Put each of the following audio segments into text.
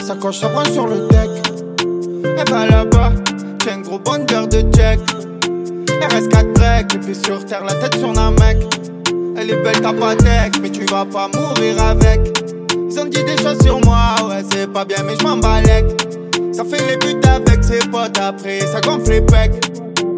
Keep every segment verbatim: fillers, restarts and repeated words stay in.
sacoche, ça branche sur le deck. Elle va là-bas, j'ai un gros bonheur de check. R S quatre break, les pieds sur terre, la tête sur un mec. Elle est belle ta patek, mais tu vas pas mourir avec. Ils ont dit des choses sur moi, ouais c'est pas bien mais je m'en balèque. Ça fait les buts avec ses potes après, ça gonfle les pecs.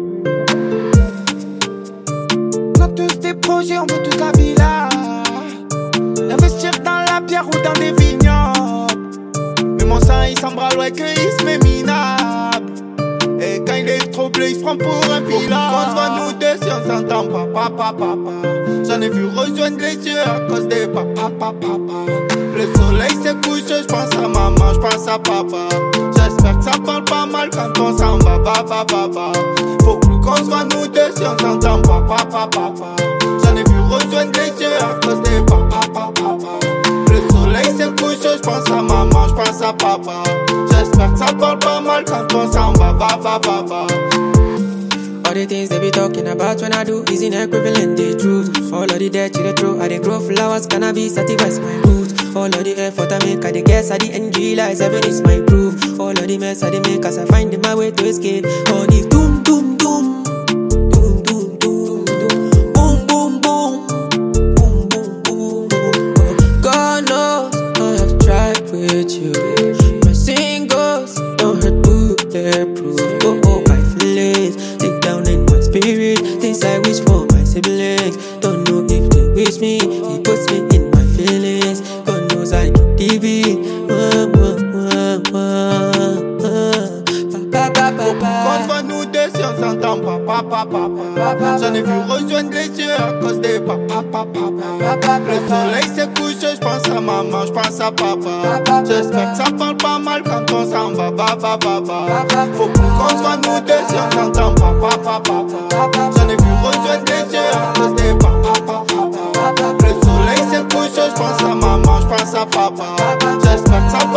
On a tous des projets, on veut toute la villa. Investir dans la pierre ou dans des vignobles. Mais mon sang il s'embralle, ouais que il se met minable. Et quand il est troublé, il se prend pour un pilote. On se voit nous deux si on s'entend pas, papa, papa. J'en ai vu rejoindre les yeux à cause des papa, papa, papa. Le soleil se couche, je pense à maman, je pense à papa. J'espère que ça parle pas mal quand on s'en va, papa, papa. Faut plus qu'on se voit nous deux si on s'entend pas, papa, papa. J'en ai vu rejoindre les yeux à cause des papa, papa, papa. Le soleil se couche, je pense à maman, je pense à papa. J'espère que ça parle pas mal quand on s'en va, va, va, va, va. All the things they be talking about when I do is inequivalent, the truth. All of the dirt you they throw, I they grow flowers, cannabis, satisfies my roots. All of the effort I make, I the guess, I the N G lies, heaven is my proof. All of the mess I the make, as I find my way to escape. All the doom, doom, doom, doom, doom, doom, doom, boom, boom, boom, boom, boom, boom, boom. God knows I have tried with you. My singles don't hurt bulletproof. Oh, oh, my feelings deep down in my spirit, things I wish for my siblings. Don't know if they wish me, it puts me in my feelings. God knows I can deep it. On se voit nous deux si on s'entend pas, papa, papa. J'en ai vu rejoindre les yeux à cause des papa, papa. Le soleil se couche, je pense à maman, je pense à papa. J'espère que ça parle pas mal quand on s'en va, va, va, va, va. Faut qu'on se voit nous deux si on s'entend pas, papa, papa. J'en ai vu rejoindre les yeux à cause des papa, papa. Le soleil se couche, je pense à maman, je pense à papa. J'espère que ça